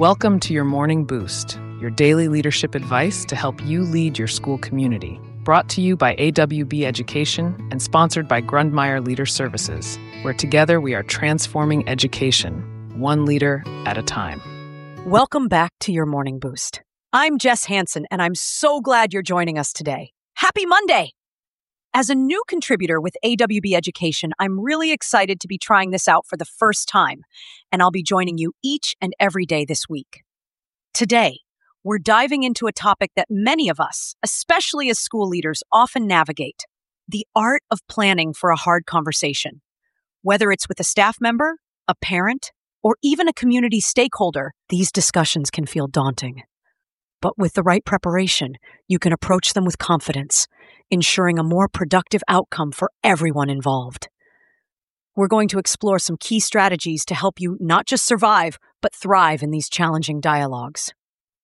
Welcome to your Morning Boost, your daily leadership advice to help you lead your school community. Brought to you by AWB Education and sponsored by Grundmeyer Leader Services, where together we are transforming education, one leader at a time. Welcome back to your Morning Boost. I'm Jess Hansen, and I'm so glad you're joining us today. Happy Monday! As a new contributor with AWB Education, I'm really excited to be trying this out for the first time, and I'll be joining you each and every day this week. Today, we're diving into a topic that many of us, especially as school leaders, often navigate: the art of planning for a hard conversation. Whether it's with a staff member, a parent, or even a community stakeholder, these discussions can feel daunting. But with the right preparation, you can approach them with confidence, ensuring a more productive outcome for everyone involved. We're going to explore some key strategies to help you not just survive, but thrive in these challenging dialogues.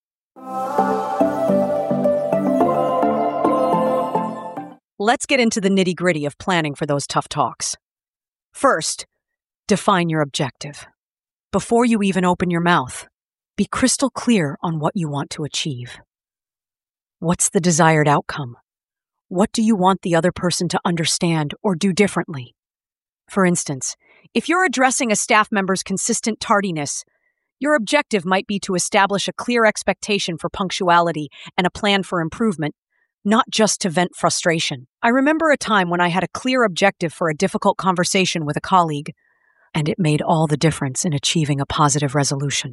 Let's get into the nitty-gritty of planning for those tough talks. First, define your objective. Before you even open your mouth, be crystal clear on what you want to achieve. What's the desired outcome? What do you want the other person to understand or do differently? For instance, if you're addressing a staff member's consistent tardiness, your objective might be to establish a clear expectation for punctuality and a plan for improvement, not just to vent frustration. I remember a time when I had a clear objective for a difficult conversation with a colleague, and it made all the difference in achieving a positive resolution.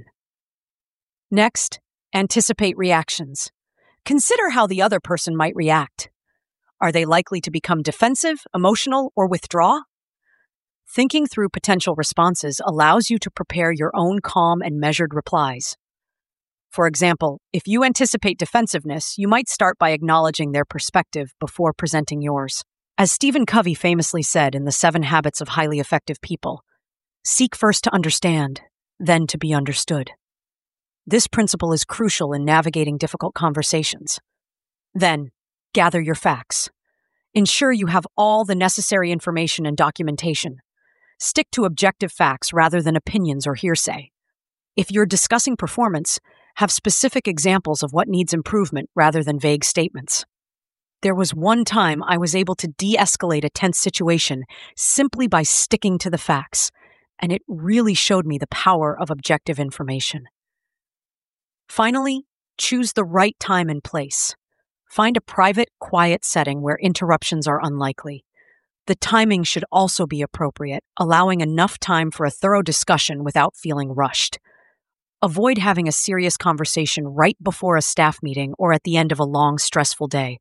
Next, anticipate reactions. Consider how the other person might react. Are they likely to become defensive, emotional, or withdraw? Thinking through potential responses allows you to prepare your own calm and measured replies. For example, if you anticipate defensiveness, you might start by acknowledging their perspective before presenting yours. As Stephen Covey famously said in The 7 Habits of Highly Effective People, seek first to understand, then to be understood. This principle is crucial in navigating difficult conversations. Then, gather your facts. Ensure you have all the necessary information and documentation. Stick to objective facts rather than opinions or hearsay. If you're discussing performance, have specific examples of what needs improvement rather than vague statements. There was one time I was able to de-escalate a tense situation simply by sticking to the facts, and it really showed me the power of objective information. Finally, choose the right time and place. Find a private, quiet setting where interruptions are unlikely. The timing should also be appropriate, allowing enough time for a thorough discussion without feeling rushed. Avoid having a serious conversation right before a staff meeting or at the end of a long, stressful day.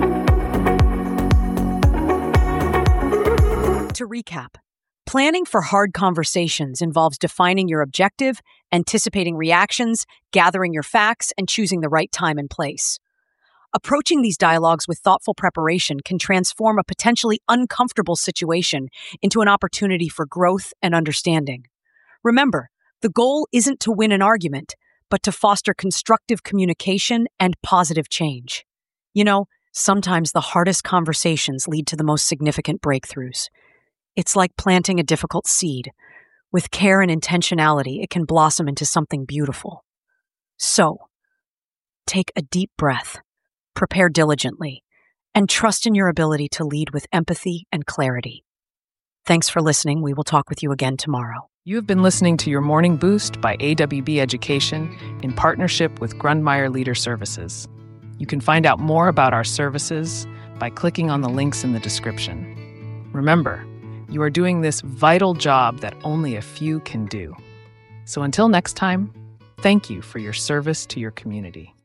To recap, planning for hard conversations involves defining your objective, anticipating reactions, gathering your facts, and choosing the right time and place. Approaching these dialogues with thoughtful preparation can transform a potentially uncomfortable situation into an opportunity for growth and understanding. Remember, the goal isn't to win an argument, but to foster constructive communication and positive change. You know, sometimes the hardest conversations lead to the most significant breakthroughs. It's like planting a difficult seed. With care and intentionality, it can blossom into something beautiful. So, take a deep breath, prepare diligently, and trust in your ability to lead with empathy and clarity. Thanks for listening. We will talk with you again tomorrow. You have been listening to your Morning Boost by AWB Education in partnership with Grundmeyer Leader Services. You can find out more about our services by clicking on the links in the description. Remember, you are doing this vital job that only a few can do. So until next time, thank you for your service to your community.